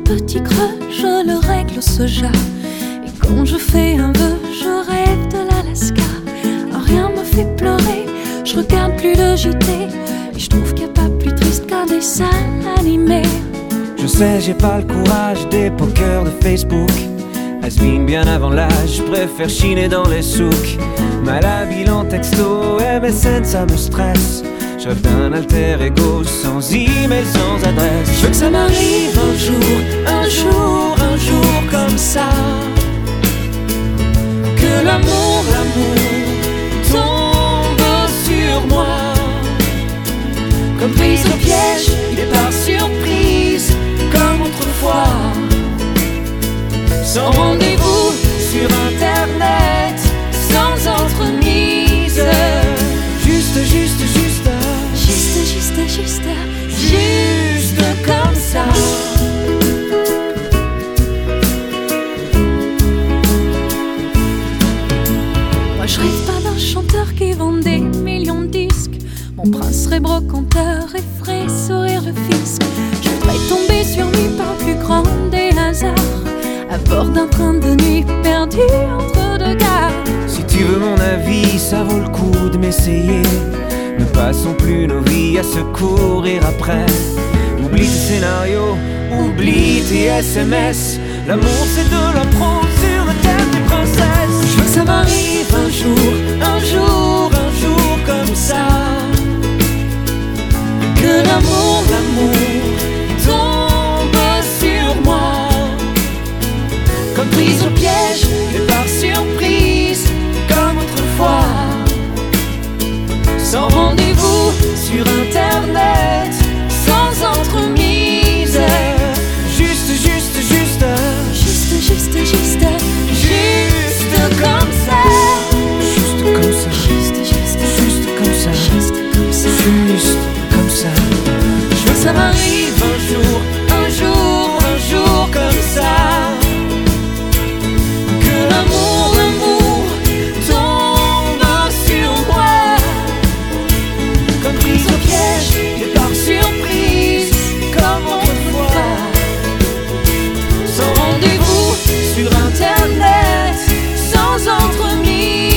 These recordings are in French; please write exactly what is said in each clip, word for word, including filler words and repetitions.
petit creux, je le règle au soja. Et quand je fais un vœu, je rêve de l'Alaska. Rien me fait pleurer, je regarde plus le J T. Et je trouve qu'il n'y a pas plus triste qu'un dessin animé. Je sais, j'ai pas le courage des pokers de Facebook. Has-been bien avant l'âge, je préfère chiner dans les souks. Malhabile en texto, M S N ça me stresse. Je rêve d'un alter ego sans email, sans adresse. Je veux que ça m'arrive un jour, un jour, un jour comme ça. Que l'amour, l'amour tombe sur moi. Comme prise au piège, et par surprise, comme autrefois. Sans rendez-vous sur internet, sans entremise. Juste, juste, juste, juste, juste, juste, juste comme ça. Moi je rêve pas d'un chanteur qui vend des millions de disques. Mon prince serait brocanteur et ferait sourire le fisc. Je voudrais tomber sur lui par le plus grand des hasards, à bord d'un train de nuit perdu entre deux gares. Si tu veux mon avis, ça vaut le coup de m'essayer. Ne passons plus nos vies à se courir après. Oublie tes scénarios, oublie tes S M S. L'amour c'est de la prose sur le thème des princesses. Je veux que ça m'arrive un jour, un jour, un jour comme ça. Que l'amour, l'amour tombe sur moi. Comme prise au piège, et par surprise, comme autrefois. Sans rendez-vous sur internet, sans entremise. Juste, juste, juste, juste, juste, juste, juste comme ça. Juste comme ça, juste, juste, juste comme ça, juste comme ça, juste comme ça. Je veux que ça m'arrive un jour, un jour, un jour comme ça. Que l'amour, l'amour tombe sur moi. Comme prise au piège, et par surprise, comme autrefois. Sans rendez-vous sur internet, sans entremise.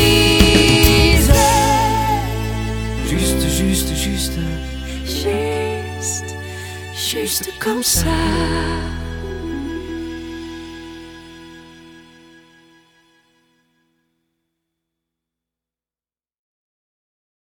Juste, juste, juste, Juste, juste comme ça.